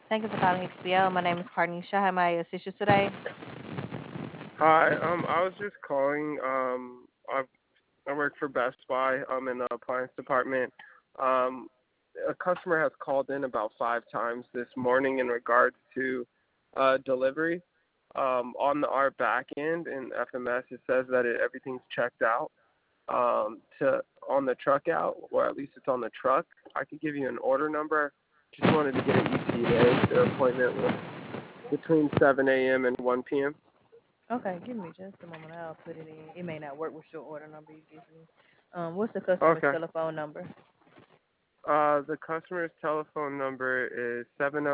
Thank you for calling XPL. My name is Carnisha. How may I assist you today? Hi, I was just calling. I work for Best Buy. I'm in the appliance department. Um, a customer has called in about 5 times this morning in regards to delivery. On our back end in FMS, it says that everything's checked out to on the truck out, or at least it's on the truck. I could give you an order number. Just wanted to get an ETA. Their appointment was between 7 a.m. and 1 p.m. Okay, give me just a moment. I'll put it in. It may not work with your order number you give me. What's the customer's Okay. telephone number? The customer's telephone number is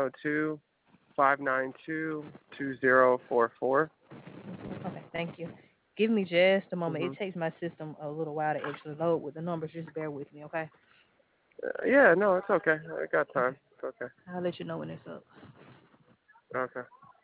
702-592-2044. Okay, thank you. Give me just a moment. It Mm-hmm. takes my system a little while to actually load with the numbers. Just bear with me, okay? Yeah, no, it's okay. I got Okay. time. It's okay. I'll let you know when it's up. Okay.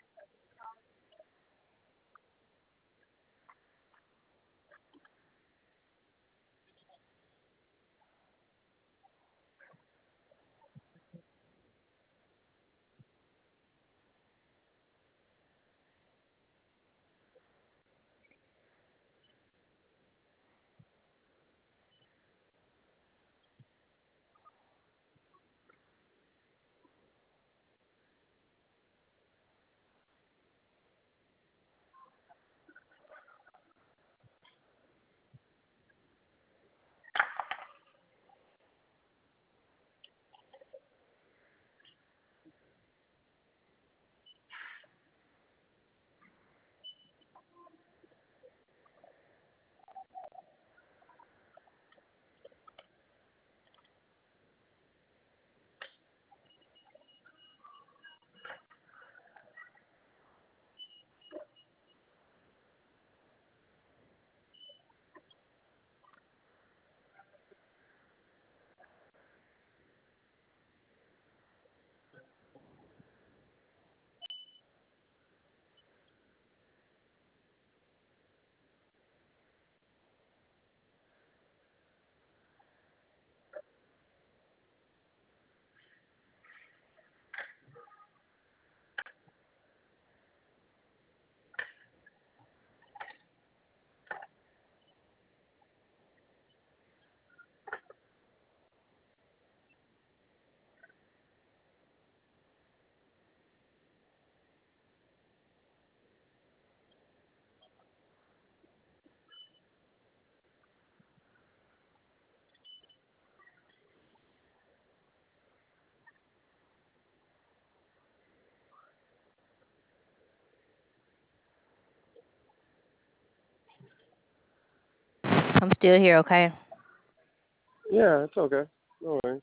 I'm still here, okay? Yeah, it's okay. No worries.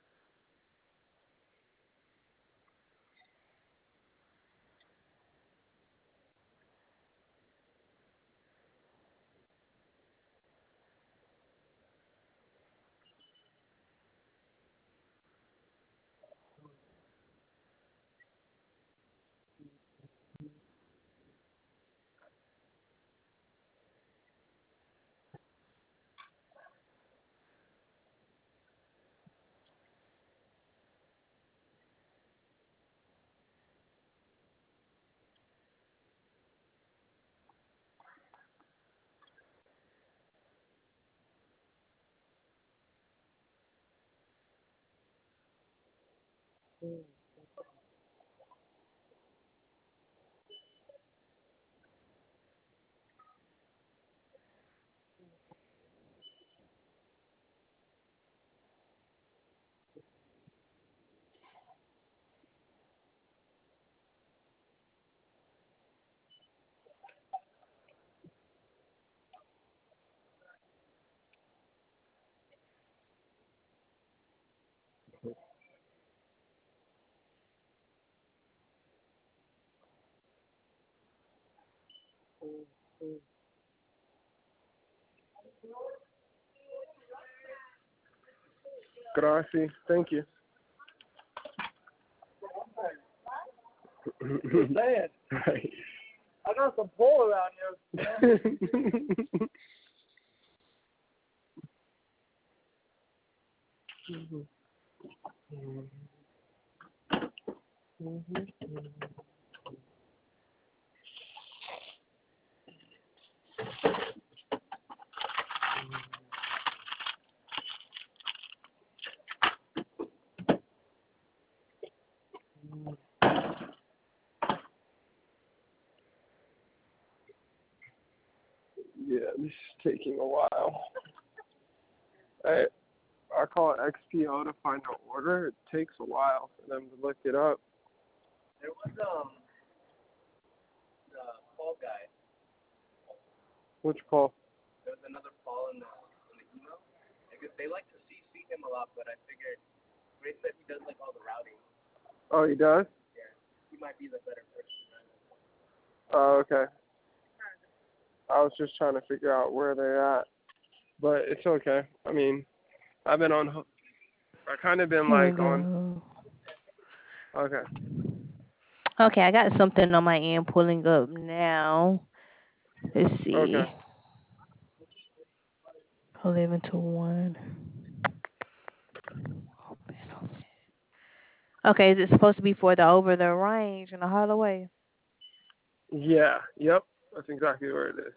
Gracias. Thank you. Sad. Right. I got some pull around here. Yeah, this is taking a while. I call it XPO to find an order. It takes a while for them to look it up. There was the Paul guy. Which Paul? There was another Paul in the email. Because they like to CC him a lot, but I figured Ray said he does like all the routing. Oh, he does? Yeah, he might be the better person. Oh, okay. I was just trying to figure out where they're at, but it's okay. I mean, I've been on. I kind of been Here we like on. go. Okay. Okay, I got something on my end pulling up now. Let's see. Okay. 11 to 1. Okay, is it supposed to be for the over the range in the Holloway? Yeah. Yep. That's exactly where it is.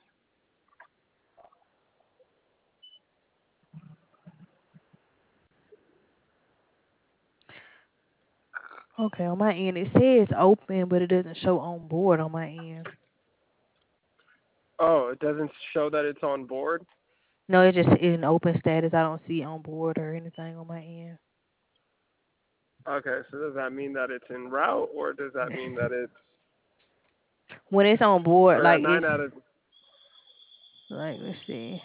Okay, on my end it says open, but it doesn't show on board on my end. Oh, it doesn't show that it's on board? No, it's just in open status. I don't see on board or anything on my end. Okay, so does that mean that it's en route, or does that mean that it's... When it's on board, like it's... let's see.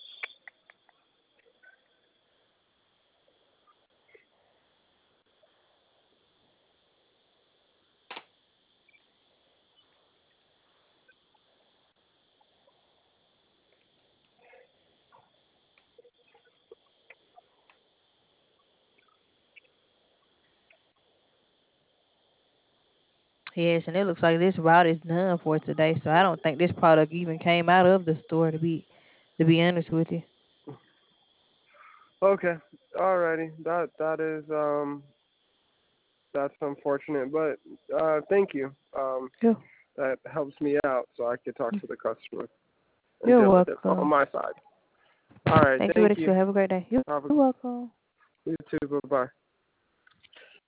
Yes, and it looks like this route is done for today, so I don't think this product even came out of the store, to be honest with you. Okay, alrighty. That is that's unfortunate, but thank you. Yeah. That helps me out, so I could talk to the customer and You're deal welcome. with it on my side. All right, thank you. Have a great day. You're welcome. You too. Bye bye.